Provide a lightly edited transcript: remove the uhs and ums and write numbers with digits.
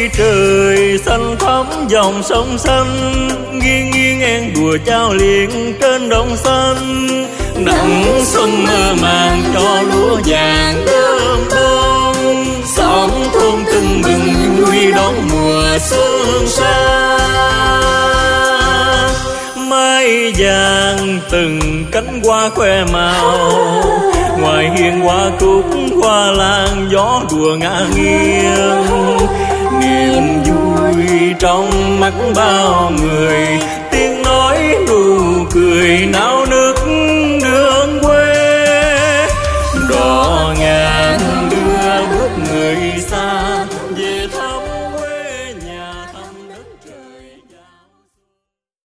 trời xanh thắm dòng sông xanh, nghiêng nghiêng en đùa trao liền trên đồng xanh. Nắng xuân mơ màng cho lúa vàng đơm bông, xóm thôn tưng bừng vui đón mùa xuân xa. Mai vàng từng cánh hoa khoe màu, ngoài hiên hoa cúc hoa lan gió đùa ngả nghiêng. Niềm vui trong mắt bao người